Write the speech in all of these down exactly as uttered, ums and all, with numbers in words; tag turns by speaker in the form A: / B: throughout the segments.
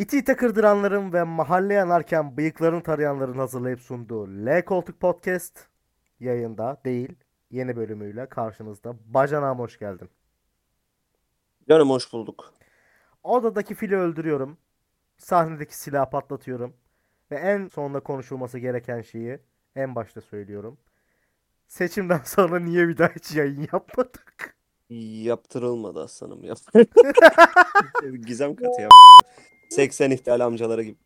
A: İti ite kırdıranların ve mahalle yanarken bıyıklarını tarayanların hazırlayıp sunduğu L Koltuk Podcast yayında değil, yeni bölümüyle karşınızda. Bacanağım hoş geldin.
B: Canım hoş bulduk.
A: Odadaki fili öldürüyorum. Sahnedeki silahı patlatıyorum. Ve en sonunda konuşulması gereken şeyi en başta söylüyorum. Seçimden sonra niye bir daha hiç yayın yapmadık?
B: Yaptırılmadı aslanım yap. Gizem katı ya. seksen ihtiyal amcaları gibi.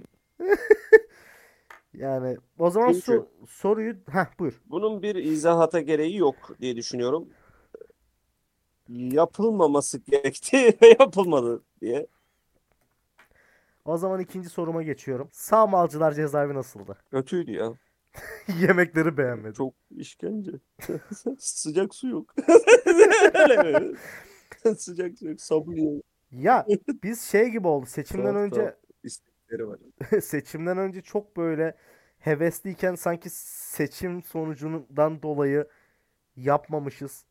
A: Yani o zaman
B: Çünkü
A: so- soruyu... Heh, buyur.
B: bunun bir izahata gereği yok diye düşünüyorum. Yapılmaması gerekti ve yapılmadı diye.
A: O zaman ikinci soruma geçiyorum. Sağmalcılar cezaevi nasıldı?
B: Kötüydü ya.
A: Yemekleri beğenmedim.
B: Çok işkence. Sıcak su yok. Öyle mi? Sıcak su yok. Sabun yok.
A: Ya biz şey gibi oldu. Seçimden
B: Tuhaf tuhaf
A: önce
B: istekleri var.
A: seçimden önce çok böyle hevesliyken sanki seçim sonucundan dolayı yapmamışız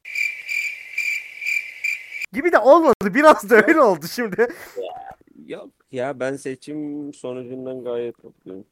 A: gibi de olmadı. Biraz da öyle
B: Yok.
A: oldu şimdi.
B: Yok ya, ben seçim sonucundan gayet mutluyum.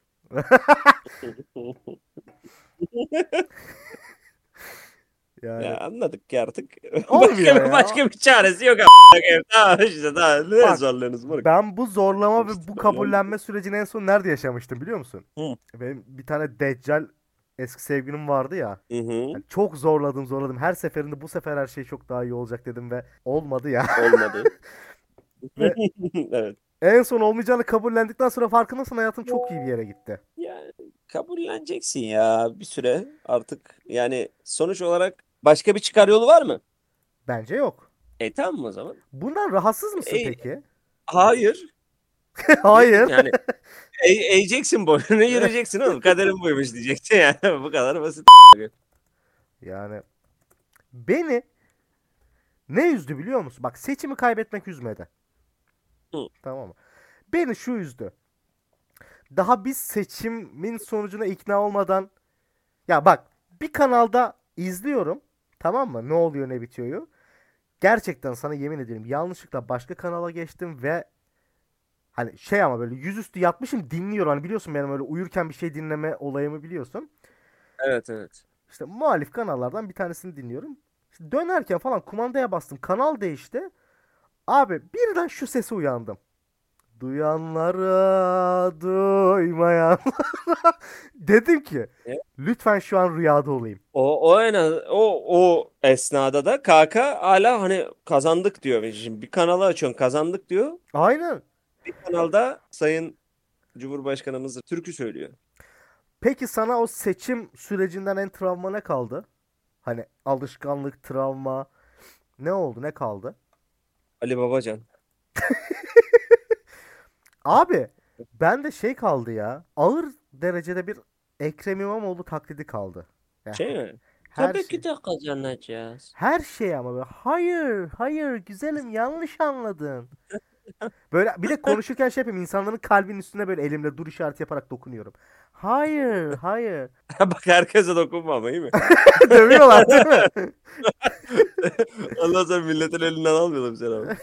A: Yani
B: Ya anladık ki artık. Başka
A: olmuyor
B: bir
A: ya.
B: başka bir çaresi yok a**ına. Tamam işte, daha ne
A: Bak,
B: zorluyorsunuz moruk?
A: ben bu zorlama ve
B: İşte
A: bu
B: öyle oldu.
A: kabullenme sürecini en son nerede yaşamıştım biliyor musun?
B: Hı.
A: Benim bir tane Deccal eski sevgilim vardı ya.
B: Hı hı.
A: Yani çok zorladım zorladım. Her seferinde bu sefer her şey çok daha iyi olacak dedim ve olmadı ya.
B: Olmadı.
A: Ve
B: Evet.
A: en son olmayacağını kabullendikten sonra farkındasın hayatım çok iyi bir yere gitti.
B: Yani kabulleneceksin ya bir süre artık. Yani sonuç olarak başka bir çıkar yolu var mı?
A: Bence yok.
B: E tamam o zaman.
A: Bundan rahatsız mısın
B: E,
A: peki?
B: hayır.
A: Hayır.
B: Yani e, eğeceksin boynunu, yürüyeceksin oğlum. Kaderin buymuş diyeceksin yani. Bu kadar basit.
A: Yani beni ne üzdü biliyor musun? Bak seçimi kaybetmek üzmedi.
B: Hı.
A: Tamam mı? Beni şu üzdü. Daha biz seçimin sonucuna ikna olmadan ya bak bir kanalda izliyorum. Tamam mı? Ne oluyor ne bitiyor. Gerçekten sana yemin ederim yanlışlıkla başka kanala geçtim ve hani şey ama böyle yüzüstü yatmışım dinliyorum. Hani biliyorsun benim öyle uyurken bir şey dinleme olayımı biliyorsun.
B: Evet, evet.
A: İşte muhalif kanallardan bir tanesini dinliyorum. İşte dönerken falan kumandaya bastım. Kanal değişti. Abi birden şu sese uyandım. Duyanlara duymayanlara. Dedim ki lütfen şu an rüyada olayım.
B: O o en az, o o esnada da Kaka hala hani kazandık diyor. Şimdi bir kanalı açıyorsun, kazandık diyor.
A: Aynen.
B: Bir kanalda Sayın Cumhurbaşkanımız türkü söylüyor.
A: Peki sana o seçim sürecinden en travma ne kaldı? Hani alışkanlık, travma ne oldu, ne kaldı?
B: Ali Babacan.
A: Abi ben de şey kaldı ya. Ağır derecede bir Ekrem İmamoğlu taklidi kaldı. Ya,
B: Şey mi?
A: her
B: Tabii
A: şey.
B: ki de kazanacağız.
A: Her şey ama böyle hayır, hayır güzelim yanlış anladın. Böyle bir de konuşurken şey yapayım insanların kalbinin üstüne böyle elimle dur işareti yaparak dokunuyorum. Hayır, hayır.
B: Bak, herkese dokunma ama, iyi mi?
A: Dövüyorlar değil mi?
B: Ondan sonra milletin elinden almayalım seni abi.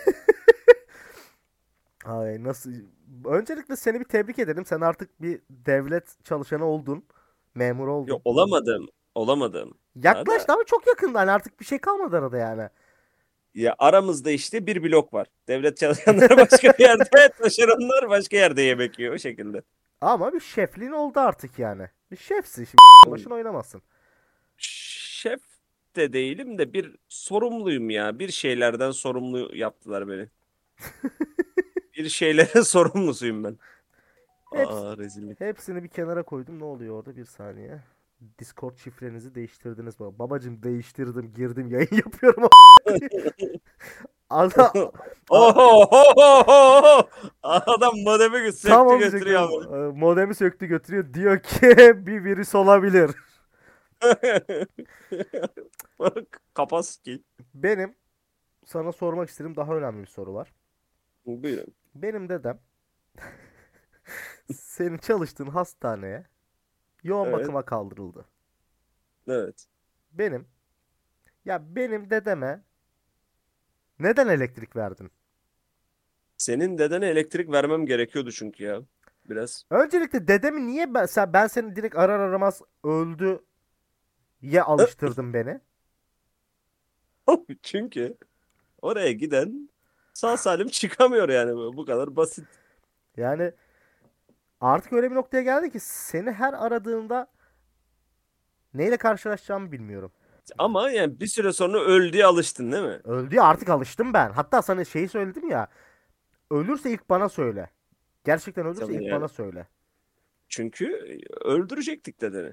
A: Ay nasıl? Öncelikle seni bir tebrik ederim. Sen artık bir devlet çalışanı oldun. Memur
B: Yok,
A: oldun.
B: olamadım. Olamadım. Daha da
A: Yaklaştı ama çok yakında. Hani artık bir şey kalmadı arada yani.
B: ya, aramızda işte bir blok var. Devlet çalışanları başka bir yerde, taşeronlar başka yerde yemek yiyor o şekilde.
A: Ama bir şefliğin oldu artık yani. Bir şefsin şimdi. Başına oynamazsın.
B: Şef de değilim de bir sorumluyum ya. Bir şeylerden sorumlu yaptılar beni. Bir şeylerin sorumlusuyum ben.
A: Heps,
B: Aa, rezillik.
A: hepsini bir kenara koydum. Ne oluyor orada? Bir saniye. Discord şifrenizi değiştirdiniz mi? Babacım değiştirdim. Girdim yayın yapıyorum. Ada, a-
B: Oho! Adam modemi
A: tam
B: söktü
A: olmayacak.
B: götürüyor ama.
A: Modemi söktü götürüyor. Diyor ki bir virüs olabilir.
B: Bak, kapas ki.
A: Benim sana sormak istediğim daha önemli bir soru var.
B: Buyurun.
A: Benim dedem senin çalıştığın hastaneye yoğun
B: Evet.
A: bakıma kaldırıldı.
B: Evet.
A: Benim ya benim dedeme neden elektrik verdin?
B: Senin dedene elektrik vermem gerekiyordu çünkü ya. Biraz.
A: Öncelikle dedemi niye ben, sen, ben seni direkt arar aramaz öldü ye alıştırdım beni.
B: Çünkü oraya giden sağ salim çıkamıyor yani. Bu kadar basit.
A: Yani artık öyle bir noktaya geldi ki seni her aradığımda neyle karşılaşacağımı bilmiyorum.
B: Ama yani bir süre sonra öldüğe alıştın değil mi?
A: Öldüğü artık alıştım ben. Hatta sana şeyi söyledim ya. Ölürse ilk bana söyle. Gerçekten ölürse
B: Tabii
A: ilk
B: yani.
A: bana söyle.
B: Çünkü öldürecektik dedeni.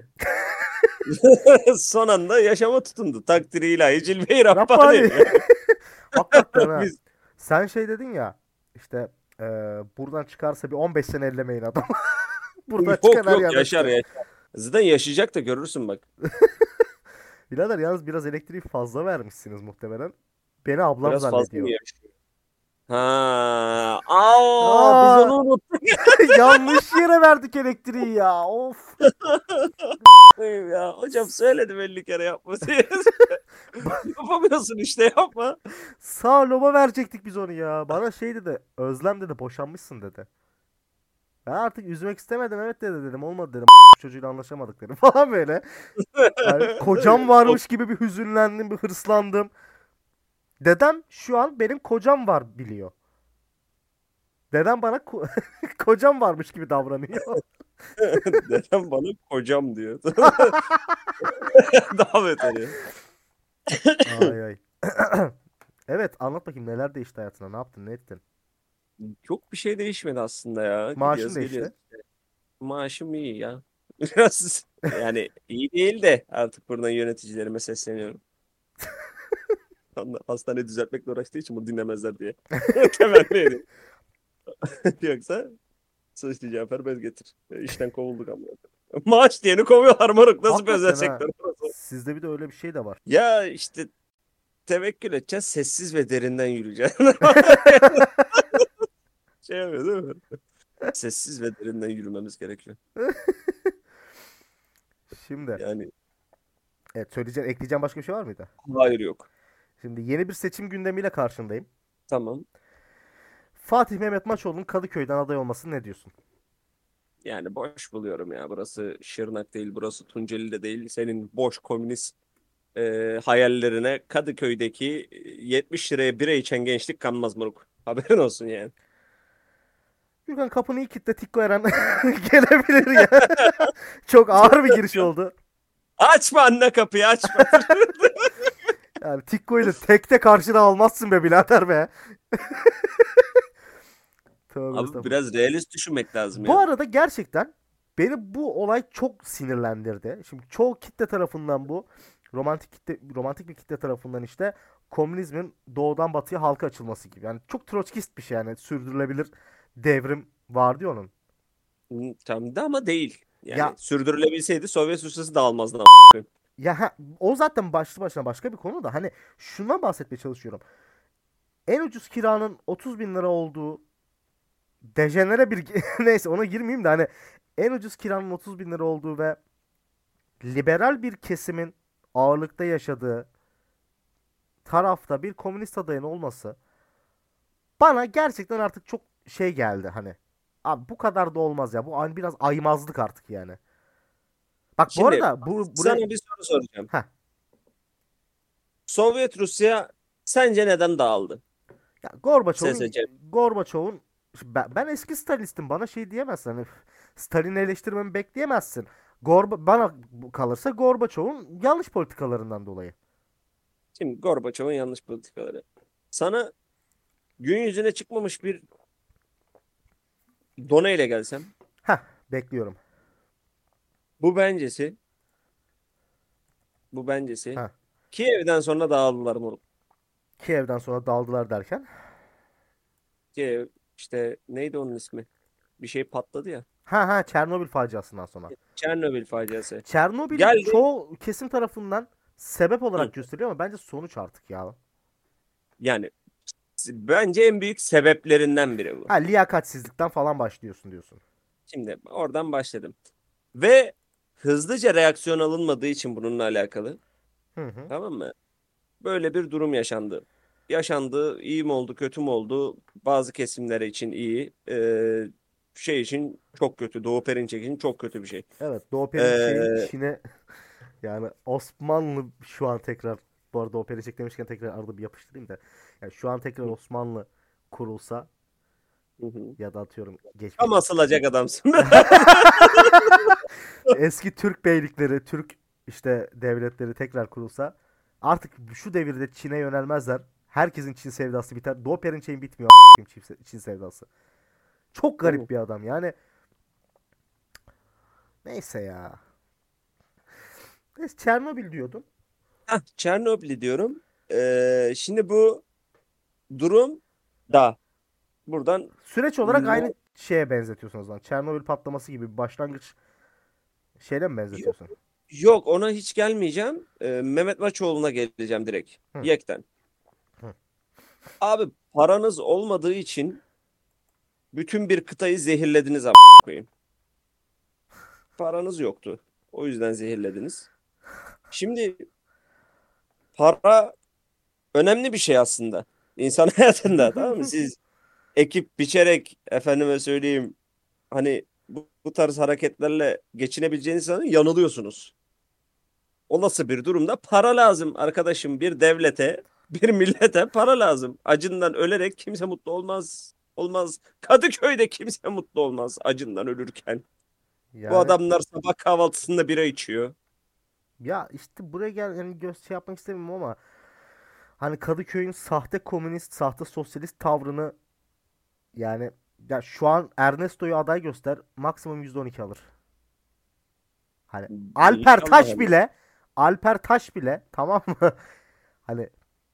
B: Son anda yaşama tutundu. Takdiri ilahi cilve-i Rabbani.
A: Rabbani. Hakikaten ha.
B: Biz
A: Sen şey dedin ya. İşte eee, buradan çıkarsa bir on beş sene ellemeyin adam. Buradan çıkan
B: yok
A: her
B: yok
A: yerden
B: yaşar
A: çıkar.
B: yaşar. Zaten yaşayacak da görürsün bak.
A: Birader yalnız biraz elektriği fazla vermişsiniz muhtemelen. Beni ablam
B: Biraz fazla mı
A: zannediyor.
B: yaşıyor? Ha, aa, biz
A: Aa,
B: onu unuttuk
A: yanlış yere verdik elektriği ya. Of.
B: ya. Hocam söyledim elli kere yapma diye. Yapamıyorsun işte yapma.
A: Sağ loba verecektik biz onu ya. Bana şey dedi. Özlem dedi boşanmışsın dedi. Ben artık üzmek istemedim evet dedi dedim. Olmadı dedim. Çocuğuyla anlaşamadık dedim falan böyle. Yani kocam
B: Çok
A: varmış gibi bir hüzünlendim, bir hırslandım. Dedem şu an benim kocam var biliyor. Dedem bana ko- kocam varmış gibi davranıyor.
B: dedem bana kocam diyor. Daha beteri.
A: Ay ay. Evet anlat bakayım neler değişti hayatına. Ne yaptın ne ettin?
B: Çok bir şey değişmedi aslında ya.
A: Maaşın
B: Gidiyoruz geliyoruz.
A: değişti.
B: Maaşım iyi ya. Biraz yani iyi değil de artık buradan yöneticilerime sesleniyorum. Onlar hastane düzeltmekle uğraştığı için bunu dinlemezler diye. Temenni ediyorum. Yoksa sıçtı Cafer bez getir. E, İşten kovulduk ama. Maaş diyeni kovuyorlar moruk. Nasıl bir özel
A: Hakikaten ha.
B: sektör burası?
A: Sizde bir de öyle bir şey de var.
B: Ya işte tevekkül edeceksin. Sessiz ve derinden yürüyeceksin. Şey yapıyor değil mi? Sessiz ve derinden yürümemiz gerekiyor.
A: Şimdi
B: Yani
A: evet söyleyeceğim ekleyeceğim başka bir şey var mıydı?
B: hayır yok.
A: Şimdi yeni bir seçim gündemiyle karşındayım.
B: Tamam.
A: Fatih Mehmet Maçoğlu'nun Kadıköy'den aday olmasını ne diyorsun?
B: Yani boş buluyorum ya. Burası Şırnak değil, burası Tunceli de değil. Senin boş komünist e, hayallerine Kadıköy'deki e, yetmiş liraya bira içen gençlik kanmaz moruk. Haberin olsun yani.
A: Gürkan kapını iyi kilitle Tikko Eren gelebilir ya. Çok ağır bir giriş oldu.
B: Açma anne kapıyı açma.
A: Yani Tikko'yu da tekte karşına almazsın be birader be. Tövbe
B: Abi
A: estağfurullah.
B: biraz realist düşünmek lazım
A: Bu
B: ya.
A: arada gerçekten beni bu olay çok sinirlendirdi. Şimdi çoğu kitle tarafından bu romantik kitle romantik bir kitle tarafından işte komünizmin doğudan batıya halka açılması gibi. Yani çok troçkist bir şey yani sürdürülebilir devrim vardı ya onun.
B: Hı, tam da ama değil.
A: Ya
B: Yani sürdürülebilseydi Sovyet Rusyası dağılmazdı. a**ım.
A: ya ha- o zaten başlı başına başka bir konu da hani şundan bahsetmeye çalışıyorum. En ucuz kiranın otuz bin lira olduğu dejenere bir neyse ona girmeyeyim de hani en ucuz kiranın otuz bin lira olduğu ve liberal bir kesimin ağırlıkta yaşadığı tarafta bir komünist adayın olması bana gerçekten artık çok şey geldi hani. Abi bu kadar da olmaz ya. Bu an- biraz aymazlık artık yani. Bak bu
B: Şimdi
A: arada bu
B: sana
A: buraya
B: bir soru soracağım.
A: ha
B: Sovyet Rusya sence neden dağıldı?
A: ya Gorbaçov'un
B: S S C.
A: Gorbaçov'un ben, ben eski Stalinistim. Bana şey diyemezsin. Hani Stalin'i eleştirmemi bekleyemezsin. Gorba, bana kalırsa Gorbaçov'un yanlış politikalarından dolayı.
B: Şimdi Gorbaçov'un yanlış politikaları. Sana gün yüzüne çıkmamış bir done ile gelsem.
A: Heh, bekliyorum.
B: Bu bencesi, bu bencesi.
A: Ha.
B: Kiev'den sonra dağıldılar moruk.
A: Kiev'den sonra daldılar derken.
B: Kiev işte neydi onun ismi? Bir şey patladı ya.
A: Ha ha Çernobil faciasından sonra.
B: Çernobil faciası.
A: Çernobil
B: Geldi.
A: çoğu kesim tarafından sebep
B: Hı.
A: olarak gösteriliyor ama bence sonuç artık ya.
B: Yani bence en büyük sebeplerinden biri bu.
A: Ha liyakatsizlikten falan başlıyorsun diyorsun.
B: Şimdi oradan başladım. Ve hızlıca reaksiyon alınmadığı için bununla alakalı.
A: Hı hı.
B: Tamam mı? Böyle bir durum yaşandı. yaşandı. İyi mi oldu, kötü mü oldu? Bazı kesimlere için iyi. Ee, şey için çok kötü. Doğu Perinçek için çok kötü bir şey.
A: Evet, Doğu Perinçek'in
B: Ee,
A: Çin'e yani Osmanlı şu an tekrar, bu arada Doğu Perinçek demişken tekrar arada bir yapıştırayım da. Yani şu an tekrar Osmanlı kurulsa
B: hı hı.
A: ya da atıyorum geçmiş
B: Tam asılacak adamsın.
A: eski Türk beylikleri, Türk işte devletleri tekrar kurulsa artık şu devirde Çin'e yönelmezler. Herkesin Çin sevdası biter. Doğu Perinçek'in bitmiyor a**ayım Çin, se- Çin sevdası. Çok
B: Değil mi?
A: garip bir adam yani. Neyse ya. Neyse, Çernobil diyordun.
B: Hah, Çernobil diyorum. Ee, şimdi bu durum da buradan
A: Süreç olarak aynı
B: no-
A: şeye benzetiyorsun o zaman. Çernobil patlaması gibi bir başlangıç şeyle mi
B: yok,
A: benzetiyorsun?
B: yok ona hiç gelmeyeceğim. Ee, Mehmet Maçoğlu'na geleceğim direkt.
A: Hı,
B: Yekten.
A: hı.
B: Abi paranız olmadığı için bütün bir kıtayı zehirlediniz a** koyayım. Paranız yoktu. O yüzden zehirlediniz. Şimdi para önemli bir şey aslında. İnsan hayatında, tamam mı? Siz ekip biçerek efendime söyleyeyim hani bu, bu tarz hareketlerle geçinebileceğiniz zaman yanılıyorsunuz. Olası bir durumda para lazım arkadaşım. Bir devlete, bir millete para lazım. Acından ölerek kimse mutlu olmaz. Olmaz. Kadıköy'de kimse mutlu olmaz acından ölürken. Bu
A: Yani
B: adamlar sabah kahvaltısında bira içiyor.
A: ya işte buraya gel yani göz şey yapmak istemiyorum ama hani Kadıköy'ün sahte komünist, sahte sosyalist tavrını yani ya şu an Ernesto'yu aday göster maksimum yüzde on iki alır. Hani Alper
B: İnşallah
A: Taş
B: hani.
A: bile Alper Taş bile tamam mı? Hani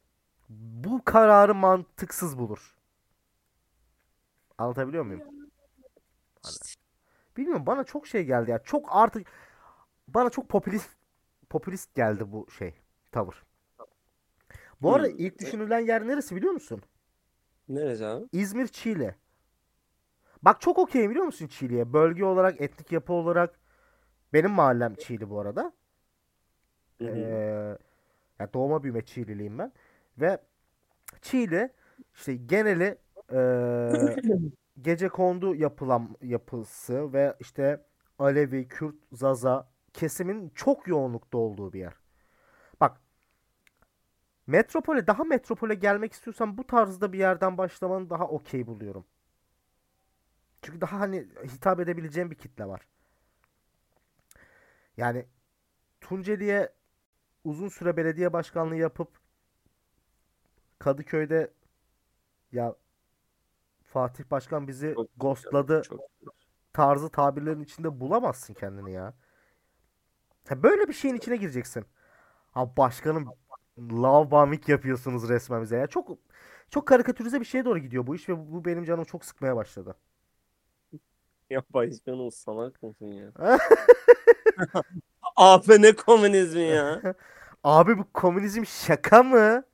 A: bu kararı mantıksız bulur. Anlatabiliyor muyum? Hani bilmiyorum, bana çok şey geldi ya. Çok artık bana çok popülist popülist geldi bu şey tavır. Bu arada
B: Hmm.
A: ilk düşünülen yer neresi biliyor musun?
B: Neresi abi?
A: İzmir, Çiğli. Bak çok okeyim biliyor musun Çiğli'ye? Bölge olarak, etnik yapı olarak benim mahallem Çiğli bu arada.
B: Hı hı.
A: Ee, ya doğma büyüme Çiğliliyim ben. Ve Çiğli işte geneli ee, gecekondu yapılan yapısı ve işte Alevi, Kürt, Zaza kesimin çok yoğunlukta olduğu bir yer. Bak, metropole daha metropole gelmek istiyorsan bu tarzda bir yerden başlamanı daha okey buluyorum. Çünkü daha hani hitap edebileceğim bir kitle var. Yani Tunceli'ye uzun süre belediye başkanlığı yapıp Kadıköy'de ya Fatih Başkan bizi
B: Çok,
A: ghostladı
B: çok.
A: tarzı tabirlerin içinde bulamazsın kendini ya. Ha, böyle bir şeyin içine gireceksin. Ha başkanım love bombing yapıyorsunuz resmen bize ya. Çok çok karikatürize bir şeye doğru gidiyor bu iş ve bu benim canımı çok sıkmaya başladı.
B: Ya Baycan'ın salak mısın ya? Abi ne komünizmi ya?
A: Abi bu komünizm şaka mı?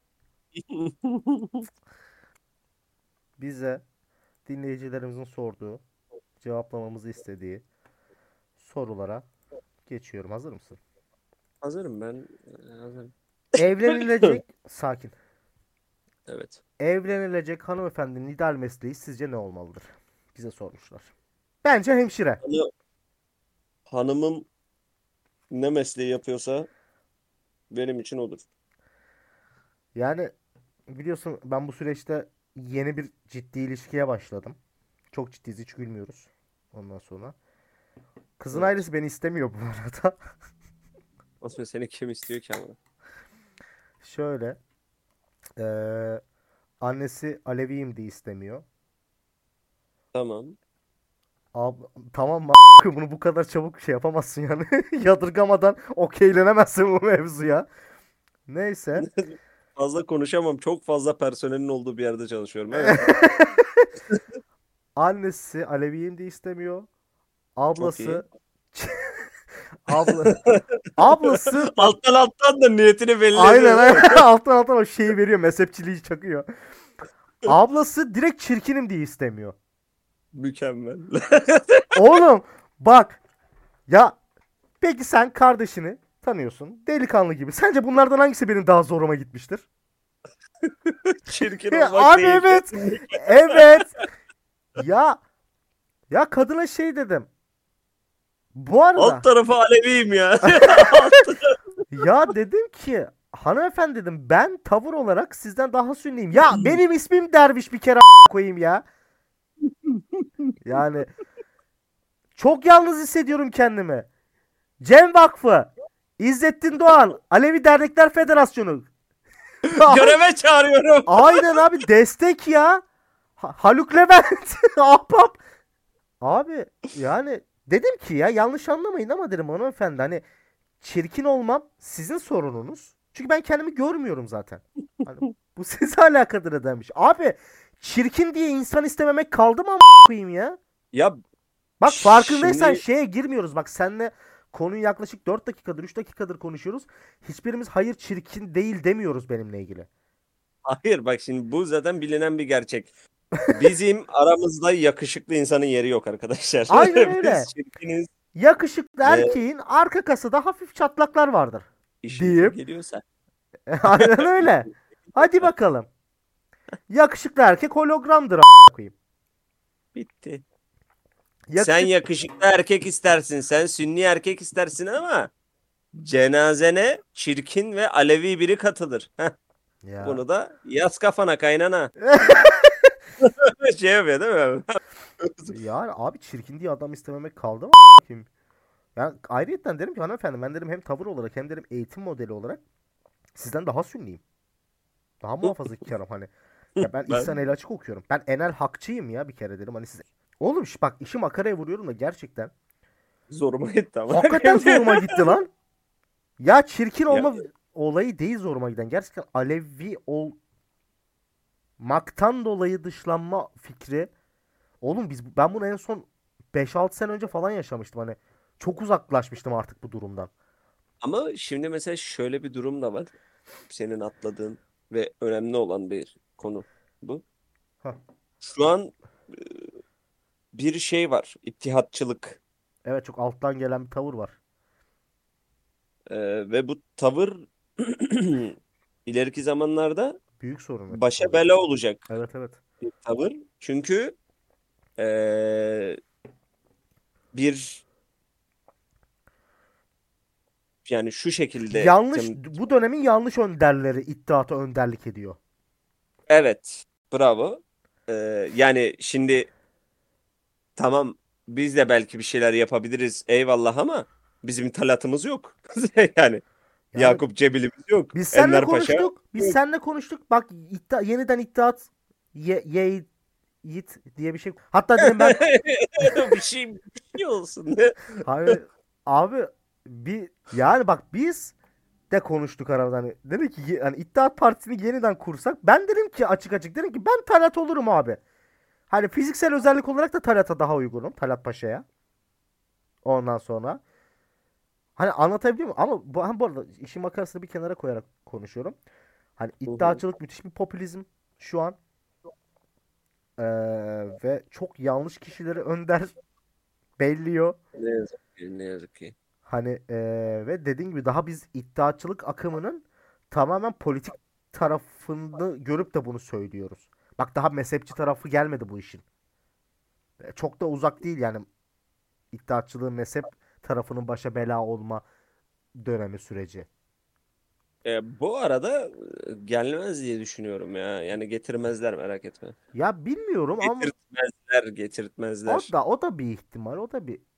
A: Bize dinleyicilerimizin sorduğu, cevaplamamızı istediği sorulara geçiyorum. Hazır mısın?
B: Hazırım ben. e, Hazırım.
A: Evlenilecek, sakin.
B: Evet.
A: Evlenilecek hanımefendinin ideal mesleği sizce ne olmalıdır? Bize sormuşlar. Bence hemşire.
B: Hani hanımım ne mesleği yapıyorsa benim için odur.
A: Yani biliyorsun ben bu süreçte yeni bir ciddi ilişkiye başladım. Çok ciddiyiz, hiç gülmüyoruz. Ondan sonra. Kızın
B: Evet.
A: ailesi beni istemiyor bu arada.
B: Aslında seni kim istiyor ki ama?
A: Şöyle. eee, annesi Aleviyim diye istemiyor.
B: Tamam.
A: Ab tamam mı? Bunu bu kadar çabuk şey yapamazsın yani. Yadırgamadan okeylenemezsin bu mevzuya. Neyse.
B: Fazla konuşamam. Çok fazla personelin olduğu bir yerde çalışıyorum. Evet.
A: Annesi Aleviyim diye istemiyor.
B: Çok iyi.
A: Ablası abla ablası bak,
B: Alttan alttan da niyetini belli
A: aynen
B: ediyor değil
A: aynen
B: mi?
A: alttan alttan o şeyi veriyor. Mezhepçiliği çakıyor. Ablası direkt çirkinim diye istemiyor.
B: Mükemmel.
A: Oğlum bak ya, peki sen kardeşini tanıyorsun. Delikanlı gibi. Sence bunlardan hangisi benim daha zoruma gitmiştir?
B: Çirkin
A: Ya
B: olmak
A: abi
B: değil.
A: evet. Evet. Ya ya kadına şey dedim. Bu
B: Alt
A: arada
B: tarafı Aleviyim ya. Alt tarafı.
A: ya dedim ki hanımefendi dedim ben tavır olarak sizden daha sünniyim. Ya benim ismim Derviş bir kere a- koyayım ya. Yani çok yalnız hissediyorum kendimi. Cem Vakfı, İzzettin Doğan, Alevi Dernekler Federasyonu.
B: Göreve çağırıyorum.
A: Aynen abi destek ya. Ha- Haluk Levent. Ahbap. Abi yani dedim ki ya yanlış anlamayın ama dedim hanımefendi hani çirkin olmam sizin sorununuz. Çünkü ben kendimi görmüyorum zaten. Hani bu size alakadır demiş. Abi çirkin diye insan istememek kaldı mı a- koyayım ya?
B: Ya
A: Bak farkındaysan
B: şimdi
A: şeye girmiyoruz. Bak senle konuyu yaklaşık dört dakikadır üç dakikadır konuşuyoruz. Hiçbirimiz hayır çirkin değil demiyoruz benimle ilgili.
B: hayır bak şimdi bu zaten bilinen bir gerçek. Bizim aramızda yakışıklı insanın yeri yok arkadaşlar.
A: Aynen
B: Biz
A: öyle.
B: çirkiniz
A: Yakışıklı
B: ve
A: erkeğin arka kasada hafif çatlaklar vardır.
B: işinize
A: Deyip
B: geliyorsa
A: aynen öyle. Hadi bakalım. Yakışıklı erkek hologramdır a- koyayım.
B: bitti. Sen
A: Yakışık
B: yakışıklı erkek istersin, sen sünni erkek istersin ama cenazene çirkin ve Alevi biri katılır. Heh,
A: ya.
B: bunu da yaz kafana kaynana. Şey yapıyor değil mi?
A: Yani abi çirkin diye adam istememek kaldı mı a**ayım? Yani ayrıyetten derim ki hanımefendi ben derim hem tavır olarak hem derim eğitim modeli olarak sizden daha sünniyim. Daha muhafazakarım hani. Ya ben İhsan
B: Ben
A: El Açık okuyorum. Ben Enel Hakçıyım ya bir kere dedim hani size. Oğlum şu bak işi makaraya vuruyorum da gerçekten.
B: zoruma gitti ama.
A: Hakikaten zoruma gitti lan. Ya çirkin
B: Ya,
A: olma olayı değil zoruma giden. Gerçekten Alevi olmaktan dolayı dışlanma fikri. Oğlum biz ben bunu en son beş altı sene önce falan yaşamıştım hani. Çok uzaklaşmıştım artık bu durumdan.
B: ama şimdi mesela şöyle bir durum da var. Senin atladığın ve önemli olan bir konu bu.
A: Hah.
B: Şu an e, bir şey var. İttihatçılık.
A: Evet çok alttan gelen bir tavır var.
B: E, ve bu tavır ileriki zamanlarda
A: Büyük sorun
B: başa
A: açıkçası.
B: bela olacak
A: Evet evet.
B: bir tavır. Çünkü e, bir yani şu şekilde
A: Yanlış bu dönemin yanlış önderleri iddiata önderlik ediyor.
B: evet, bravo. E, yani şimdi tamam biz de belki bir şeyler yapabiliriz eyvallah ama bizim talatımız yok. Yani
A: Yani
B: Yakup Cebil'imiz yok.
A: biz seninle
B: Enver Paşa
A: konuştuk. Biz
B: yok.
A: seninle konuştuk. Bak iddia, yeniden iddiat ye, ye, Yiğit diye bir şey. Hatta dedim ben
B: Bir şey bir şey olsun.
A: hani abi bir yani bak biz de konuştuk aramızda hani dedi ki ye- hani İttihat Partisi'ni yeniden kursak ben dedim ki açık açık dedim ki ben Talat olurum abi. Hani fiziksel özellik olarak da Talat'a daha uygunum. Talat Paşa'ya. Ondan sonra. Hani anlatabiliyor muyum? Ama bu, hem bu arada işin makarasını bir kenara koyarak konuşuyorum. Hani
B: Hı hı.
A: iddiaçılık müthiş bir popülizm şu an. Ee, ve çok yanlış kişileri önder belliyor.
B: Ne yazık ki, ne yazık ki.
A: Hani ee, ve dediğim gibi daha biz iddiaçılık akımının tamamen politik tarafını görüp de bunu söylüyoruz. Bak daha mezhepçi tarafı gelmedi bu işin. E, Çok da uzak değil yani iddiaçılığın mezhep tarafının başa bela olma dönemi süreci.
B: E, bu arada e, gelmez diye düşünüyorum ya. Yani getirmezler merak etme.
A: Ya bilmiyorum ama
B: Getirtmezler,
A: o
B: getirtmezler.
A: da o da bir ihtimal. O da bir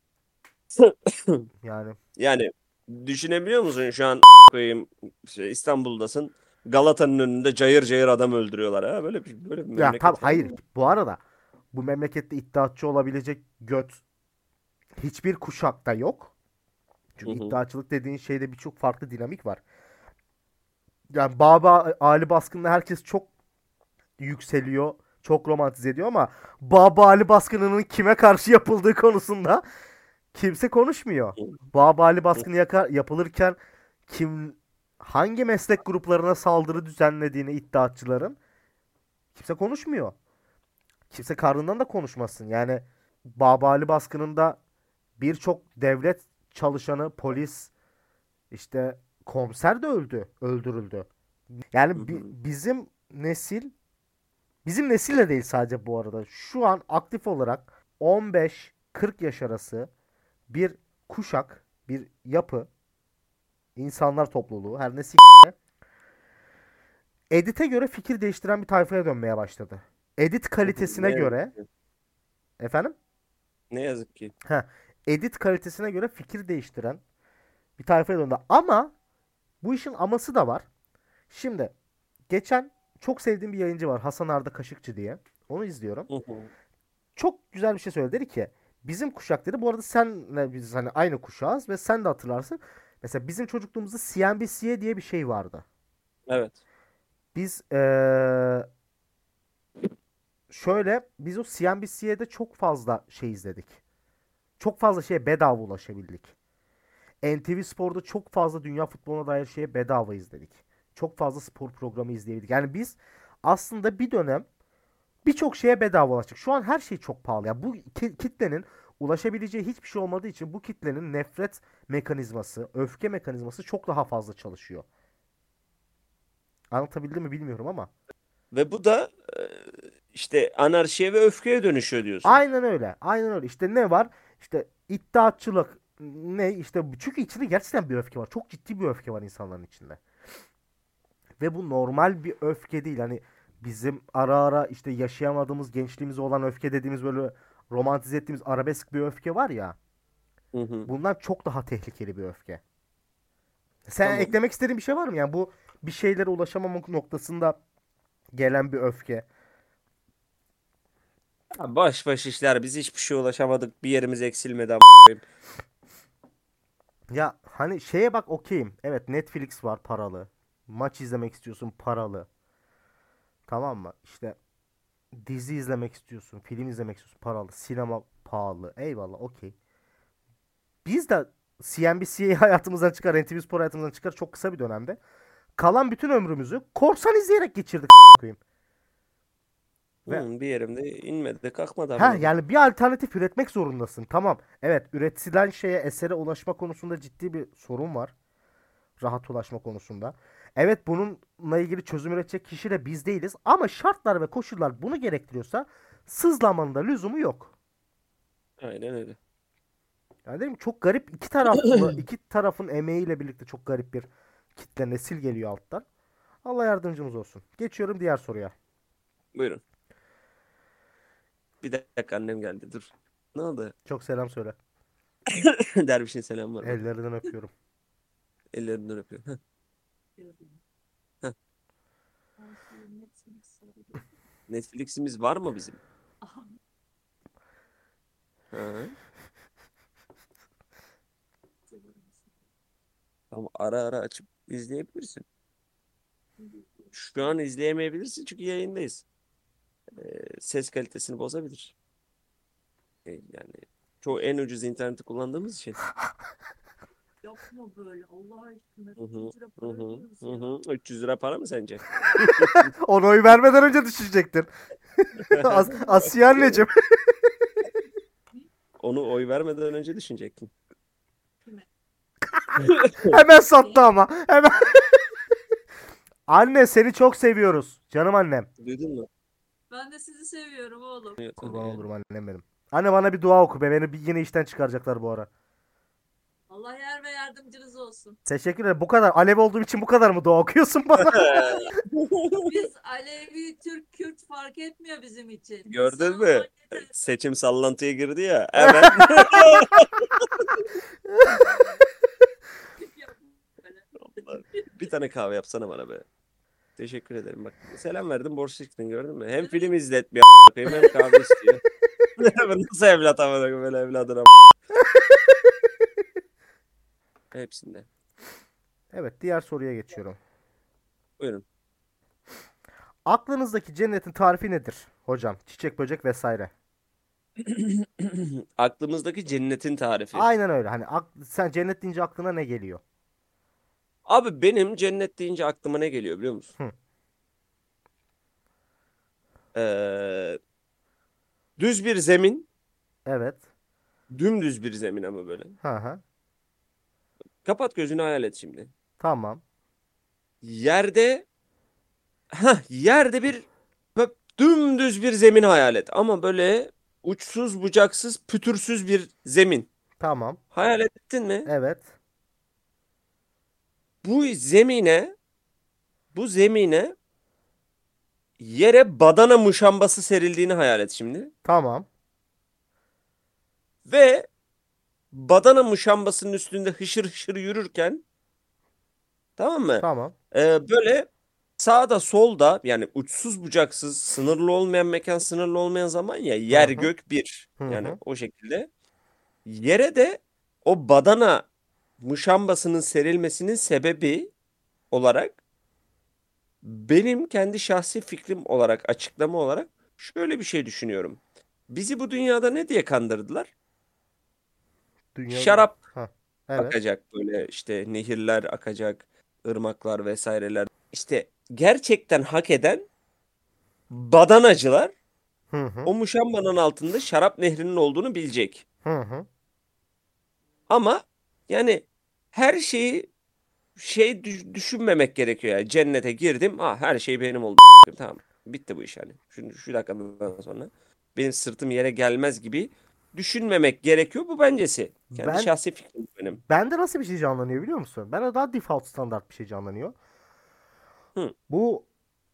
A: yani
B: Yani düşünebiliyor musun şu an koyayım şey, İstanbul'dasın. Galata'nın önünde cayır cayır adam öldürüyorlar ha. Böyle bir böyle bir
A: ya tabii
B: memleket var
A: hayır.
B: mı?
A: Bu arada bu memlekette iddiatçı olabilecek göt hiçbir kuşakta yok.
B: Hı
A: Çünkü
B: hı.
A: iddiaçılık dediğin şeyde birçok farklı dinamik var. Yani Baba Ali Baskın'la herkes çok yükseliyor. Çok romantize ediyor ama Baba Ali Baskın'ın kime karşı yapıldığı konusunda kimse konuşmuyor. Baba Ali baskını yaka- yapılırken kim hangi meslek gruplarına saldırı düzenlediğini iddiatçıların kimse konuşmuyor. Kimse karnından da konuşmasın. Yani Baba Ali baskınında birçok devlet çalışanı, polis, işte komiser de öldü, öldürüldü.
B: Hı
A: Yani bi-
B: hı.
A: bizim nesil, bizim nesil de değil sadece bu arada. Şu an aktif olarak on beş kırk yaş arası bir kuşak, bir yapı, insanlar topluluğu, her ne s- edite göre fikir değiştiren bir tayfaya dönmeye başladı. Edit
B: Ne
A: kalitesine
B: yazık
A: göre,
B: ki.
A: efendim?
B: Ne yazık ki.
A: Ha, edit kalitesine göre fikir değiştiren bir tayfaya döndü. Ama bu işin aması da var. Şimdi geçen çok sevdiğim bir yayıncı var, Hasan Arda Kaşıkçı diye. Onu izliyorum.
B: Hı hı.
A: Çok güzel bir şey söyledi. Dedi ki bizim kuşak dedi. Bu arada senle biz hani aynı kuşağız ve sen de hatırlarsın. Mesela bizim çocukluğumuzda C N B C diye bir şey vardı.
B: Evet.
A: Biz eee, şöyle biz o C N B C'de çok fazla şey izledik. Çok fazla şeye bedava ulaşabildik. N T V Spor'da çok fazla dünya futboluna dair şeye bedava izledik. Çok fazla spor programı izleyebildik. Yani biz aslında bir dönem birçok şeye bedava ulaştık. Şu an her şey çok pahalı. Ya bu ki- kitlenin ulaşabileceği hiçbir şey olmadığı için bu kitlenin nefret mekanizması, öfke mekanizması çok daha fazla çalışıyor. Anlatabildim mi bilmiyorum ama.
B: Ve bu da e, işte anarşiye ve öfkeye dönüşüyor diyorsun.
A: Aynen öyle. Aynen öyle. İşte ne var? İşte iddiatçılık ne işte çünkü içinde gerçekten bir öfke var. Çok ciddi bir öfke var insanların içinde. Ve bu normal bir öfke değil. Hani bizim ara ara işte yaşayamadığımız gençliğimize olan öfke dediğimiz böyle romantize ettiğimiz arabesk bir öfke var ya.
B: Hı hı.
A: Bundan çok daha tehlikeli bir öfke. Sen
B: Tamam.
A: eklemek istediğin bir şey var mı? Yani bu bir şeylere ulaşamamak noktasında gelen bir öfke.
B: Ya boş boş işler. Biz hiçbir şeye ulaşamadık. Bir yerimiz eksilmedi.
A: Ya hani şeye bak okeyim. Evet, Netflix var paralı. Maç izlemek istiyorsun paralı. Tamam mı? İşte dizi izlemek istiyorsun. Film izlemek istiyorsun paralı. Sinema pahalı. Eyvallah okey. Biz de C N B C'yi hayatımızdan çıkar. N T V Spor hayatımızdan çıkar çok kısa bir dönemde. Kalan bütün ömrümüzü korsan izleyerek geçirdik koyayım. Ve
B: Hı, bir yerimde inmedi de kalkmadı
A: ha
B: amına koyayım.
A: yani bir alternatif üretmek zorundasın. Tamam. Evet, üretilen şeye, esere ulaşma konusunda ciddi bir sorun var. Rahat ulaşma konusunda. Evet, bununla ilgili çözüm üretecek kişi de biz değiliz. Ama şartlar ve koşullar bunu gerektiriyorsa sızlamanın da lüzumu yok.
B: Aynen öyle.
A: Yani dedim çok garip iki taraflı iki tarafın emeğiyle birlikte çok garip bir kitle nesil geliyor alttan. Allah yardımcımız olsun. Geçiyorum diğer soruya.
B: Buyurun. Bir dakika annem geldi. Dur. Ne oldu?
A: Çok selam söyle.
B: Dervişin selam var bana.
A: Ellerinden öpüyorum.
B: Ellerinden öpüyorum. Heh, heh. Netflix'imiz var mı bizim? Ha. Ama ara ara açıp izleyebilirsin. Şu an izleyemeyebilirsin çünkü yayındayız. Ee, ses kalitesini bozabilir. Ee, yani çoğu en ucuz interneti kullandığımız için.
C: Yapma böyle Allah aşkına.
B: Hı hı,
C: üç lira
B: hı
C: para
B: hı,
C: ödüyoruz
B: hı
C: ya.
B: hı. üç yüz lira para mı sence?
A: Onu oy vermeden önce düşecektin. As Asiye anneciğim.
B: Onu oy vermeden önce düşünecektin.
C: Kime?
A: Hemen sattı ama. Hemen. Anne seni çok seviyoruz. Canım annem.
B: Duydun mu?
C: Ben de sizi seviyorum oğlum.
B: Evet, hani
A: Kurban
B: ya.
A: olurum annem benim. Anne bana bir dua oku be. Beni bir yine işten çıkaracaklar bu ara.
C: Allah yar ve yardımcınız olsun.
A: Teşekkür ederim. Bu kadar. Alev olduğum için bu kadar mı dua okuyorsun bana?
C: Biz Alevi, Türk, Kürt fark etmiyor bizim için.
B: Gördün
C: İnsan
B: mü?
C: olmak yeter.
B: Seçim sallantıya girdi ya. Hemen.
C: Yapma böyle.
B: Allah. Bir tane kahve yapsana bana be. Teşekkür ederim bak. Selam verdim borç çıktın gördün mü? Hem film izletmiyor a**ayım, hem kahve istiyor. Nasıl evlat amına koyayım böyle evladına hepsinde.
A: Evet, diğer soruya geçiyorum.
B: Buyurun.
A: Aklınızdaki cennetin tarifi nedir hocam? Çiçek, böcek vesaire.
B: Aklımızdaki cennetin tarifi.
A: Aynen öyle. Hani ak- sen cennet deyince aklına ne geliyor?
B: Abi benim cennet deyince aklıma ne geliyor biliyor musun?
A: Hı.
B: Ee, düz bir zemin.
A: Evet.
B: Dümdüz bir zemin ama böyle.
A: Hı hı.
B: Kapat gözünü hayal et şimdi.
A: Tamam.
B: Yerde heh, yerde bir böyle dümdüz bir zemin hayal et. Ama böyle uçsuz bucaksız pütürsüz bir zemin.
A: Tamam.
B: Hayal ettin mi?
A: Evet.
B: Bu zemine bu zemine yere badana muşambası serildiğini hayal et şimdi.
A: Tamam.
B: Ve badana muşambasının üstünde hışır hışır yürürken, tamam mı?
A: Tamam.
B: Ee, böyle sağda solda, yani uçsuz bucaksız, sınırlı olmayan mekan, sınırlı olmayan zaman, ya
A: Hı
B: yer
A: hı.
B: gök bir.
A: Hı
B: Yani
A: hı.
B: o şekilde. Yere de o badana muşambasının serilmesinin sebebi olarak, benim kendi şahsi fikrim olarak, açıklama olarak şöyle bir şey düşünüyorum. Bizi bu dünyada ne diye kandırdılar?
A: Dünya.
B: Şarap
A: Ha. Evet.
B: akacak, böyle işte nehirler akacak, ırmaklar vesaireler. İşte gerçekten hak eden badanacılar
A: Hı hı.
B: o muşambanın altında şarap nehrinin olduğunu bilecek.
A: Hı hı.
B: Ama yani her şeyi şey düş- düşünmemek gerekiyor yani. Cennete girdim, ah her şey benim oldu. Tamam. Bitti bu iş yani. Şu, şu dakikadan sonra benim sırtım yere gelmez gibi düşünmemek gerekiyor. Bu bencesi. Kendi
A: Ben
B: şahsi fikrim benim.
A: bende nasıl bir şey canlanıyor biliyor musun? Bende daha default standart bir şey canlanıyor.
B: Hı
A: Bu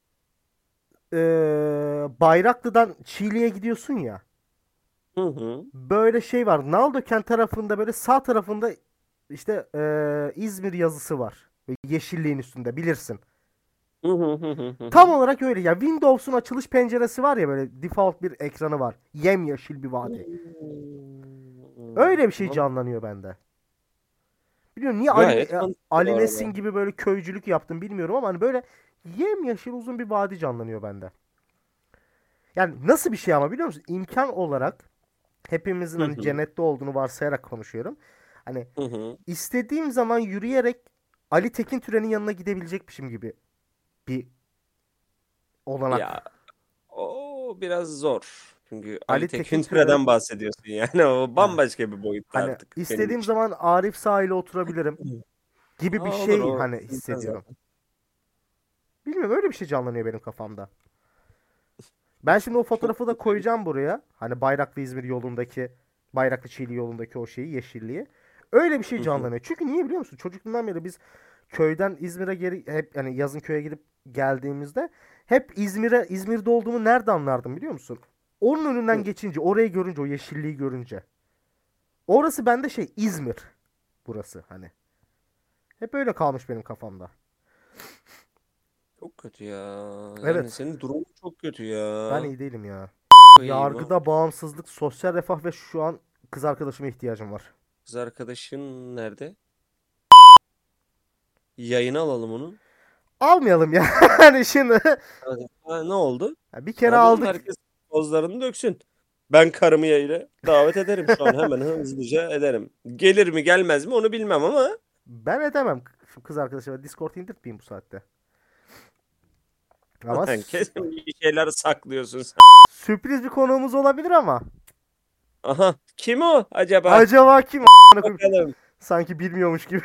A: eee Bayraklı'dan Çiğli'ye gidiyorsun ya.
B: hı hı.
A: Böyle şey var. Naldoken tarafında böyle sağ tarafında işte eee, İzmir yazısı var. Böyle yeşilliğin üstünde bilirsin.
B: Hı hı hı hı hı
A: Tam
B: hı.
A: olarak öyle ya. Windows'un açılış penceresi var ya böyle default bir ekranı var. Yemyeşil bir vadi.
B: Hmm,
A: Öyle bir şey
B: tamam.
A: canlanıyor bende. Biliyorum niye Ali,
B: Gayet
A: e,
B: mantıklı bu
A: Ali Nesin
B: arada.
A: gibi böyle köycülük yaptım bilmiyorum ama hani böyle yemyeşil uzun bir vadi canlanıyor bende. Yani nasıl bir şey ama biliyor musun? İmkan olarak hepimizin
B: Hı
A: hani
B: hı
A: cennette olduğunu varsayarak konuşuyorum. Hani
B: hı hı.
A: istediğim zaman yürüyerek Ali Tekin Türen'in yanına gidebilecekmişim gibi bir
B: Ya
A: olanak.
B: o biraz zor. Çünkü Ali
A: Ali Tekin
B: Tekin
A: Türen
B: Türe'den bahsediyorsun yani. O
A: ha,
B: bambaşka bir boyutta
A: hani
B: artık benim
A: istediğim
B: için.
A: zaman Arif sahile oturabilirim gibi bir
B: Aa, olur,
A: şey
B: o
A: hani
B: sizden
A: hissediyorum.
B: zaten.
A: Bilmiyorum öyle bir şey canlanıyor benim kafamda. Ben şimdi o
B: Çok
A: fotoğrafı da koyacağım buraya. Hani Bayraklı İzmir yolundaki, Bayraklı Çiğli yolundaki o şeyi, yeşilliği. Öyle bir şey
B: Hı hı.
A: canlanıyor. Çünkü niye biliyor musun? Çocukluğumdan beri biz köyden İzmir'e geri hep yani yazın köye gidip geldiğimizde hep İzmir'e İzmir'de olduğumu nerede anlardım biliyor musun? Onun önünden
B: Hı.
A: geçince, orayı görünce, o yeşilliği görünce. Orası bende şey İzmir burası hani. Hep öyle kalmış benim kafamda.
B: Çok kötü ya. Yani
A: Evet.
B: senin durumun çok kötü
A: Ben
B: ya.
A: iyi değilim ya.
B: İyi bak.
A: Yargıda bağımsızlık, sosyal refah ve şu an kız arkadaşıma ihtiyacım var.
B: Kız arkadaşın nerede? Yayını alalım onun.
A: Almayalım ya. Hani şimdi
B: Hadi. Ha, ne oldu?
A: bir kere
B: Hadi oğlum,
A: aldık.
B: herkes pozlarını döksün. Ben karımı yayına davet ederim şu an, hemen hızlıca ederim. Gelir mi gelmez mi onu bilmem ama
A: Ben edemem. Şu kız arkadaşıma Discord indirtmeyeyim bu saatte. Ama sü-
B: kesin bir şeyler saklıyorsun sen.
A: sürpriz bir konuğumuz olabilir ama.
B: Aha, kim o acaba?
A: Acaba kim? A**ına koyayım.
B: Bakalım.
A: Sanki bilmiyormuş gibi.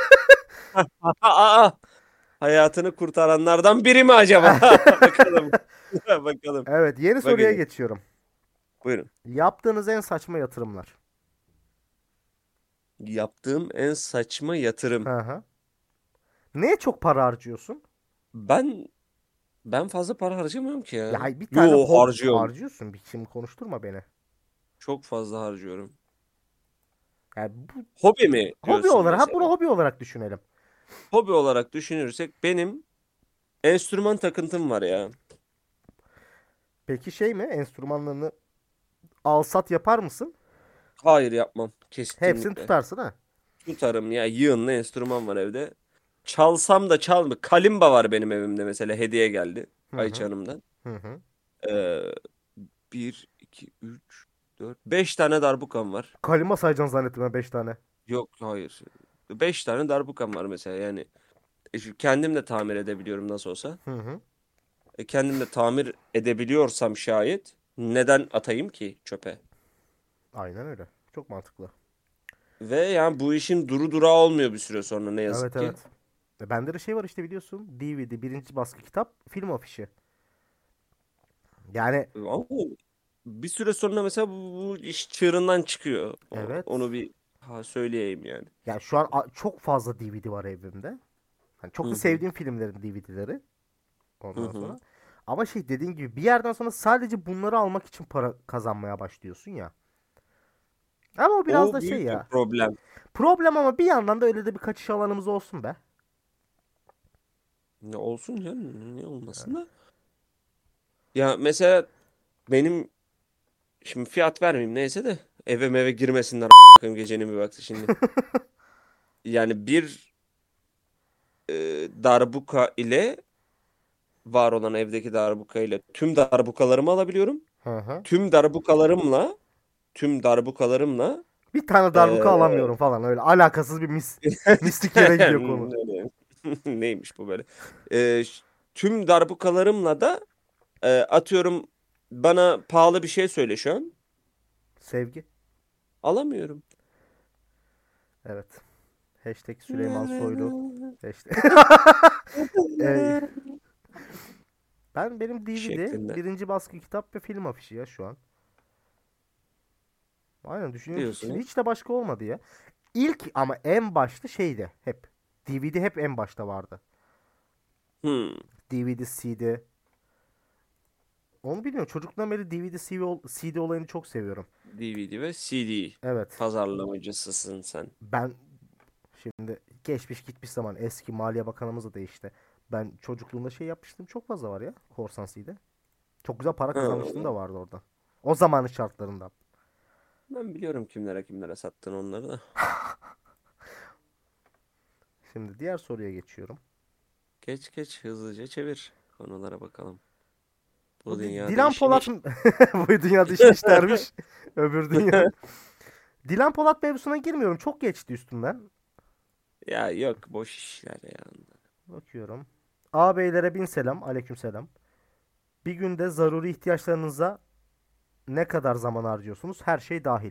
B: Aa, hayatını kurtaranlardan biri mi acaba? Bakalım. Bakalım.
A: Evet, yeni soruya
B: Bakacağız.
A: geçiyorum.
B: Buyurun.
A: Yaptığınız en saçma yatırımlar.
B: Yaptığım en saçma yatırım.
A: Hı hı. Neye çok para harcıyorsun?
B: Ben ben fazla para harcamıyorum ki ya.
A: Ya bir tane
B: Yo,
A: hob
B: harcıyorum.
A: harcıyorsun. Bir şimdi konuşturma beni.
B: Çok fazla harcıyorum.
A: Yani bu
B: Hobi mi
A: hobi
B: diyorsun
A: olarak, ha bunu
B: mesela?
A: hobi olarak düşünelim.
B: Hobi olarak düşünürsek benim enstrüman takıntım var ya.
A: Peki şey mi? Enstrümanlarını al sat yapar mısın?
B: Hayır, yapmam.
A: Hepsini
B: Kesinlikle.
A: tutarsın ha.
B: Tutarım ya. Yığınla enstrüman var evde. Çalsam da çalma. Kalimba var benim evimde mesela. Hediye geldi
A: Hı
B: Ayça
A: hı.
B: Hanım'dan.
A: Hı hı.
B: Ee, bir, iki, üç, dört, beş tane darbukam var.
A: Kalima sayacaksın zannettim ben beş tane.
B: Yok, hayır. Beş tane darbukam var mesela. Yani e, şu- kendim de tamir edebiliyorum nasıl olsa.
A: Hı hı.
B: E, kendim de tamir edebiliyorsam şayet neden atayım ki çöpe?
A: Aynen öyle. Çok mantıklı.
B: Ve yani bu işin duru durağı olmuyor bir süre sonra, ne
A: Evet
B: yazık ki.
A: evet. E, bende de şey var işte biliyorsun. D V D birinci baskı kitap film afişi. Yani
B: Ama bir süre sonra mesela bu, bu iş çığırından çıkıyor. O-
A: evet.
B: Onu bir ha, söyleyeyim yani.
A: Yani şu an a- çok fazla D V D var evimde. Hani çok
B: Hı
A: da
B: hı.
A: sevdiğim filmlerin D V D'leri.
B: Hı
A: Ondan
B: hı.
A: sonra. Ama şey dediğin gibi bir yerden sonra sadece bunları almak için para kazanmaya başlıyorsun ya. Ama o biraz da
B: O
A: şey
B: büyük bir
A: ya.
B: problem.
A: Problem ama bir yandan da öyle de bir kaçış alanımız olsun be.
B: Ne olsun ya, ne olmasın da. Ya mesela benim şimdi fiyat vermeyeyim neyse de eve meve girmesinler a**ım gecenin bir vakti şimdi. Yani bir e, darbuka ile var olan evdeki darbuka ile tüm darbukalarımı alabiliyorum.
A: Hı hı.
B: Tüm darbukalarımla tüm darbukalarımla
A: Bir tane darbuka
B: e,
A: alamıyorum falan öyle alakasız bir mis mistik yere gidiyor konu.
B: neymiş bu böyle? E, ş- tüm darbukalarımla da e, atıyorum bana pahalı bir şey söyle şu an.
A: Sevgi.
B: Alamıyorum.
A: Evet. Hashtag Süleyman Soylu. Hashtag. Ey, ben benim D V D
B: Şeklinde
A: birinci baskı kitap ve film afişi ya şu an. Aynen düşünüyorum hiç,
B: diyorsun.
A: hiç de başka olmadı ya. İlk ama en başta şeydi hep. D V D hep en başta vardı.
B: Hmm.
A: D V D, C D. Onu bilmiyorum. Çocukluğumdan beri D V D, C D, ol- C D olayını çok seviyorum.
B: D V D ve C D
A: Evet.
B: pazarlamacısısın sen.
A: Ben şimdi geçmiş gitmiş zaman eski Maliye Bakanımız da değişti. Ben çocukluğumda şey yapmıştım çok fazla var ya. Korsan C D. Çok güzel para
B: Ha,
A: kazanmıştım da vardı orada. O zamanın şartlarında.
B: ben biliyorum kimlere kimlere sattın onları da.
A: Şimdi diğer soruya geçiyorum.
B: Geç geç hızlıca çevir. Konulara bakalım. Bu
A: Bu Di-
B: dünyada
A: Dilan
B: işin
A: Polat
B: iş.
A: mı- bu dünyada işin iş dermiş. Öbür dünya. Dilan Polat mevzusuna girmiyorum. Çok geçti üstünden.
B: Ya yok boş işler ya.
A: Bakıyorum. Ağabeylere bin selam. Aleyküm selam. Bir günde zaruri ihtiyaçlarınıza ne kadar zaman harcıyorsunuz? Her şey dahil.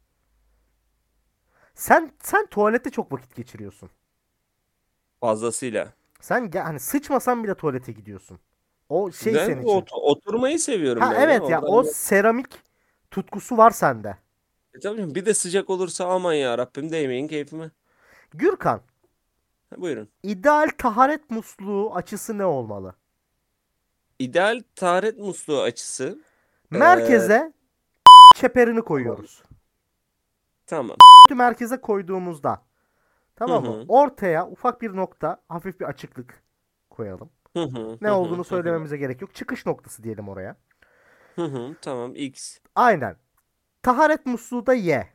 A: Sen sen tuvalette çok vakit geçiriyorsun.
B: Fazlasıyla.
A: Sen ge- hani sıçmasan bile tuvalete gidiyorsun. O şey
B: Ben
A: senin için.
B: ot- oturmayı seviyorum
A: Ha
B: ben ya.
A: evet ya
B: Oradan
A: o
B: ya.
A: seramik tutkusu var sende.
B: E tabii canım, bir de sıcak olursa aman ya Rabbim değmeyin keyfime.
A: Gürkan,
B: Ha, buyurun.
A: ideal taharet musluğu açısı ne olmalı?
B: İdeal taharet musluğu açısı. Ee,
A: Merkeze çeperini
B: tamam.
A: koyuyoruz.
B: Tamam.
A: Merkeze koyduğumuzda
B: Hı
A: tamam mı?
B: hı.
A: Ortaya ufak bir nokta, hafif bir açıklık koyalım.
B: Hı hı.
A: Ne
B: Hı hı.
A: olduğunu
B: Hı hı.
A: söylememize gerek yok. Çıkış noktası diyelim oraya.
B: Hı hı. Tamam. X.
A: Aynen. Taharet musluğu da Y.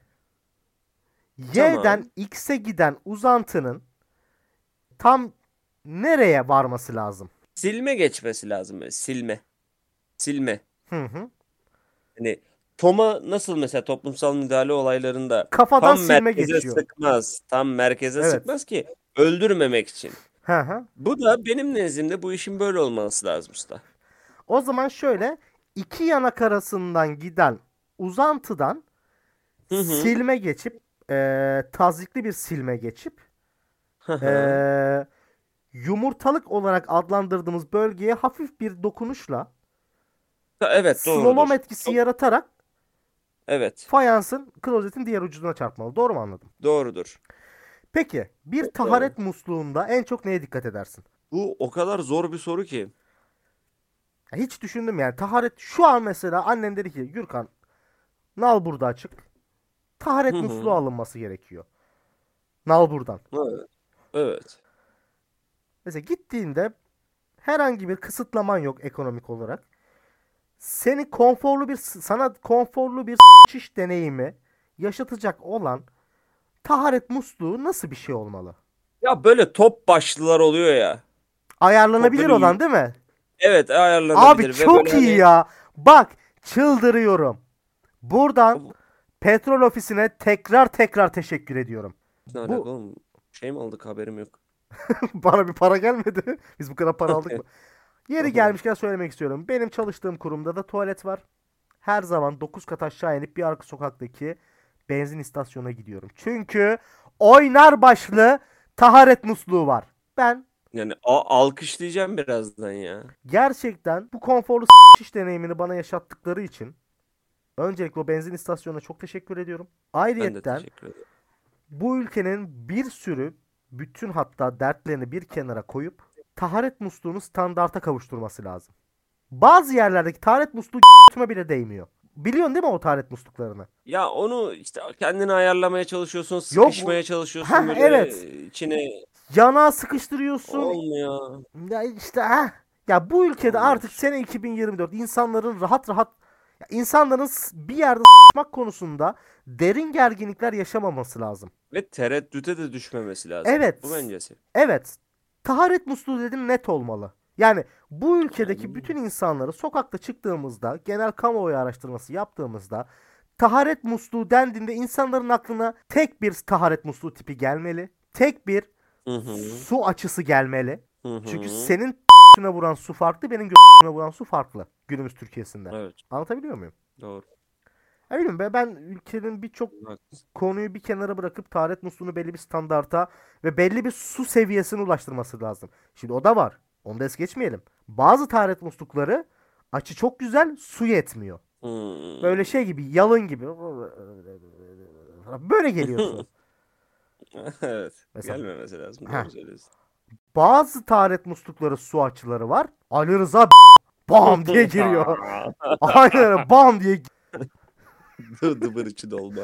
B: Tamam.
A: Y'den X'e giden uzantının tam nereye varması lazım?
B: Silme geçmesi lazım böyle. Silme. Silme.
A: Hı hı.
B: Hani Tom'a nasıl mesela toplumsal müdahale olaylarında
A: Kafadan
B: tam
A: silme
B: merkeze
A: geçiyor.
B: sıkmaz. Tam merkeze
A: Evet.
B: sıkmaz ki öldürmemek için.
A: Hı hı.
B: Bu da benim nezdimde bu işin böyle olması lazım usta.
A: O zaman şöyle iki yanak arasından giden uzantıdan
B: Hı hı.
A: silme geçip eee tazyikli bir silme geçip
B: Hı hı.
A: eee, yumurtalık olarak adlandırdığımız bölgeye hafif bir dokunuşla
B: Ha, evet
A: slalom
B: doğrudur.
A: etkisi
B: Çok
A: yaratarak
B: evet
A: fayansın klozetin diğer ucuna çarpmalı. Doğru mu anladım?
B: doğrudur.
A: Peki bir
B: Çok doğru.
A: taharet musluğunda en çok neye dikkat edersin?
B: Bu o kadar zor bir soru ki.
A: Ya hiç düşündüm yani taharet şu an mesela annen dedi ki Gürkan nal burada açık.
B: Hı
A: Taharet musluğu
B: hı.
A: alınması gerekiyor. Nal buradan.
B: Evet. Evet.
A: Mesela gittiğinde herhangi bir kısıtlaman yok ekonomik olarak. Seni konforlu bir sana konforlu bir şiş deneyimi yaşatacak olan taharet musluğu nasıl bir şey olmalı?
B: Ya böyle top başlılar oluyor ya. Top
A: Ayarlanabilir
B: böyle y-
A: olan değil mi?
B: evet
A: Abi
B: ayarlanabilir ve böyle
A: çok iyi
B: hani
A: ya. Bak çıldırıyorum. Buradan petrol ofisine tekrar tekrar teşekkür ediyorum.
B: ne
A: Bu
B: alaka oğlum? Şey mi aldık haberim yok.
A: bana bir para gelmedi. Biz bu kadar para aldık mı?
B: Hı
A: Yeri
B: hı.
A: gelmişken söylemek istiyorum. Benim çalıştığım kurumda da tuvalet var. Her zaman dokuz kat aşağı inip bir arka sokaktaki benzin istasyonuna gidiyorum. Çünkü oynar başlı taharet musluğu var. Ben
B: Yani a- alkışlayacağım birazdan ya.
A: Gerçekten bu konforlu iş deneyimini bana yaşattıkları için öncelikle o benzin istasyonuna çok teşekkür ediyorum.
B: Ben de
A: Ayrıyetten
B: teşekkür ederim.
A: bu ülkenin bir sürü bütün hatta dertlerini bir kenara koyup taharet musluğunu standarta kavuşturması lazım. Bazı yerlerdeki taharet musluğu g***tüme bile değmiyor. Biliyorsun değil mi o taharet musluklarını?
B: Ya onu işte kendini ayarlamaya çalışıyorsun,
A: Yok bu.
B: sıkışmaya çalışıyorsun
A: Ha
B: böyle
A: evet.
B: içine.
A: Yanağa sıkıştırıyorsun.
B: Olmuyor.
A: Ya işte ha. Ya bu ülkede artık
B: Olmuyor.
A: sene iki bin yirmi dört insanların rahat rahat ya insanların s- bir yerde s**mak konusunda derin gerginlikler yaşamaması lazım.
B: Ve tereddüte de düşmemesi lazım.
A: Evet.
B: Bu bencesi.
A: Evet. Taharet musluğu dedim net olmalı. Yani bu ülkedeki
B: Aynen.
A: bütün insanları sokakta çıktığımızda, genel kamuoyu araştırması yaptığımızda taharet musluğu dendiğinde insanların aklına tek bir taharet musluğu tipi gelmeli. Tek bir
B: Hı hı.
A: su açısı gelmeli.
B: Hı
A: Çünkü
B: hı.
A: senin ***'üne vuran su farklı, benim ***'üne vuran su farklı günümüz Türkiye'sinde.
B: Evet,
A: Anlatabiliyor muyum?
B: doğru.
A: Ya bilmiyorum be, ben ülkenin birçok
B: Haklısın.
A: konuyu bir kenara bırakıp taharet musluğunu belli bir standarta ve belli bir su seviyesine ulaştırması lazım. Şimdi o da var. Onu da es geçmeyelim. Bazı taharet muslukları açı çok güzel, su yetmiyor.
B: Hmm.
A: Böyle şey gibi, yalın gibi. Böyle geliyor su.
B: Evet.
A: Mesela
B: Gelmemesi lazım.
A: heh,
B: Doğru söylüyorsun.
A: bazı taharet muslukları su açıları var. Ali Rıza bam diye giriyor. Aynen öyle, bam diye.
B: Dı- Dıbır içi dolma.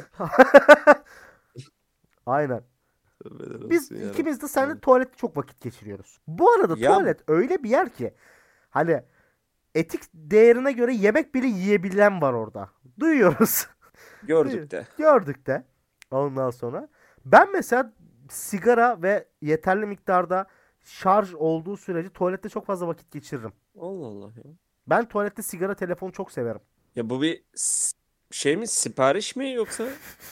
A: Aynen.
B: Tövbeler
A: Biz
B: olsun yarabbim.
A: ikimiz de seninle
B: Evet.
A: tuvalette çok vakit geçiriyoruz. Bu arada
B: Ya
A: tuvalet öyle bir yer ki hani etik değerine göre yemek bile yiyebilen var orada. Duyuyoruz. Duyuyoruz.
B: gördük de.
A: Gördük de. Ondan sonra ben mesela sigara ve yeterli miktarda şarj olduğu sürece tuvalette çok fazla vakit geçiririm.
B: Allah Allah ya.
A: Ben tuvalette sigara, telefon çok severim.
B: Ya bu bir s- şey mi? Sipariş mi yoksa?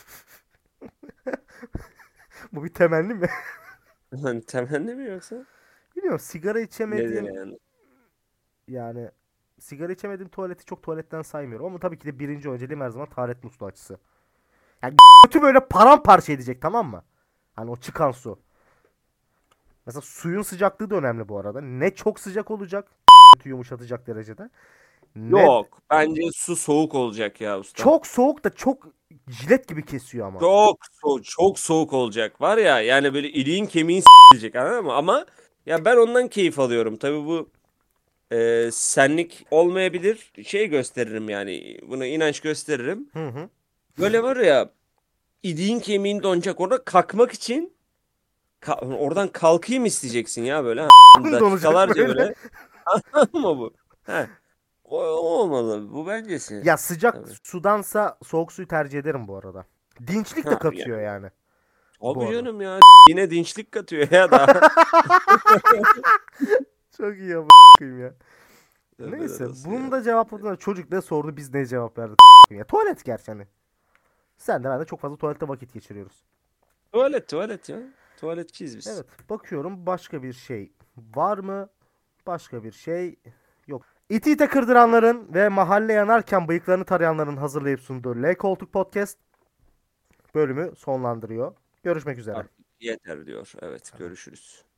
A: Bu bir temenni mi?
B: Hani temenni mi yoksa?
A: Bilmiyorum, sigara
B: Nedir
A: içemediğim
B: yani?
A: yani sigara içemediğim tuvaleti çok tuvaletten saymıyorum ama tabii ki de birinci önceliğim her zaman taharet musluğu açısı. Yani götü böyle paramparça edecek, tamam mı? Hani o çıkan su. Mesela suyun sıcaklığı da önemli bu arada. Ne çok sıcak olacak, götü yumuşatacak derecede. Ne
B: Yok. Bence su soğuk olacak ya usta.
A: çok soğuk da çok jilet gibi kesiyor ama.
B: Çok soğuk, çok soğuk olacak. Var ya yani böyle iliğin kemiğin s***lecek, anladın mı? Ama ya ben ondan keyif alıyorum. Tabii bu e, senlik olmayabilir. Şey gösteririm yani. Buna inanç gösteririm.
A: Hı hı.
B: Böyle var ya, iliğin kemiğin donacak. Orada kalkmak için ka- oradan kalkayım isteyeceksin ya böyle. Ha,
A: Donacak
B: dakikalarca
A: böyle.
B: böyle. Ama bu. Ha, o, o olmalı. Bu bencesi.
A: Ya sıcak
B: Tabii.
A: sudansa soğuk suyu tercih ederim bu arada. Dinçlik de
B: Ha,
A: katıyor
B: yani.
A: yani bu
B: Abi
A: arada.
B: canım ya. Yine dinçlik katıyor ya daha.
A: Çok iyi ama koyayım ya.
B: Tövbeler
A: Neyse,
B: olsun
A: bunu
B: ya.
A: da cevapladığında çocuk ne sordu, biz ne cevap verdik ya. Tuvalet gerçi hani. Sen de ben de çok fazla tuvalette vakit geçiriyoruz.
B: Tuvalet tuvalet ya. Tuvaletçiyiz biz.
A: Evet, bakıyorum başka bir şey var mı? Başka bir şey yok. İti ite kırdıranların ve mahalle yanarken bıyıklarını tarayanların hazırlayıp sunduğu L Koltuk Podcast bölümü sonlandırıyor. Görüşmek üzere.
B: Artık yeter diyor. Evet, görüşürüz.